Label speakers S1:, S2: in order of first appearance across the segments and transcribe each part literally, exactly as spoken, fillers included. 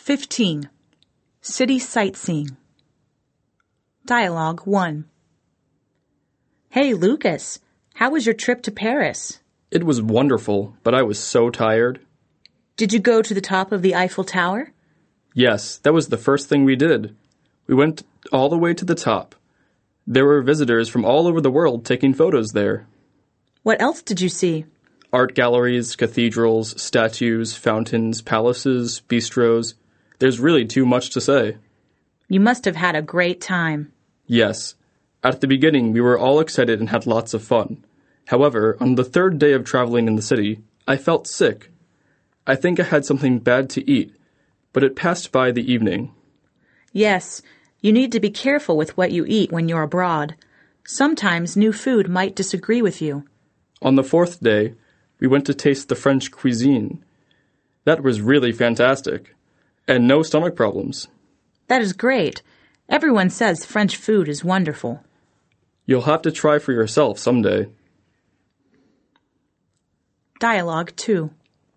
S1: fifteen. City sightseeing. Dialogue one. Hey, Lucas, how was your trip to Paris?
S2: It was wonderful, but I was so tired.
S1: Did you go to the top of the Eiffel Tower?
S2: Yes, that was the first thing we did. We went all the way to the top. There were visitors from all over the world taking photos there.
S1: What else did you see?
S2: Art galleries, cathedrals, statues, fountains, palaces, bistros. There's really too much to say.
S1: You must have had a great time.
S2: Yes. At the beginning, we were all excited and had lots of fun. However, on the third day of traveling in the city, I felt sick. I think I had something bad to eat, but it passed by the evening.
S1: Yes, you need to be careful with what you eat when you're abroad. Sometimes new food might disagree with you.
S2: On the fourth day, we went to taste the French cuisine. That was really fantastic, and no stomach problems.
S1: That is great. Everyone says French food is wonderful.
S2: You'll have to try for yourself someday.
S1: Dialogue two.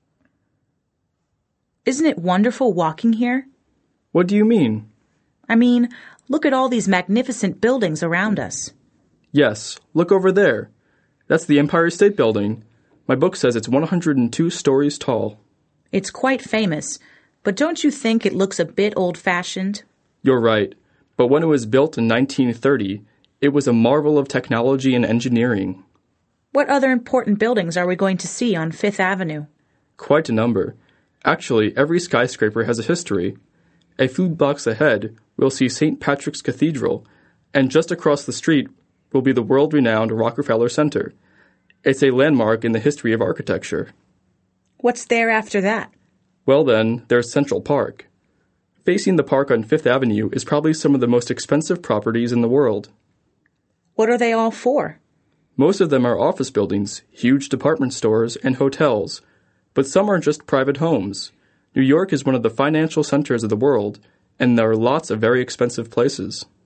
S1: Isn't it wonderful walking here?
S2: What do you mean?
S1: I mean, look at all these magnificent buildings around us.
S2: Yes, look over there. That's the Empire State Building. My book says it's one hundred two stories tall.
S1: It's quite famous, but don't you think it looks a bit old-fashioned?
S2: You're right, but when it was built in nineteen thirty, it was a marvel of technology and engineering.
S1: What other important buildings are we going to see on Fifth Avenue?
S2: Quite a number. Actually, every skyscraper has a history. A few blocks ahead, we'll see Saint Patrick's Cathedral, and just across the street will be the world-renowned Rockefeller Center. It's a landmark in the history of architecture.
S1: What's there after that?
S2: Well then, there's Central Park. Facing the park on Fifth Avenue is probably some of the most expensive properties in the world.
S1: What are they all for?
S2: Most of them are office buildings, huge department stores, and hotels, but some are just private homes. New York is one of the financial centers of the world, and there are lots of very expensive places.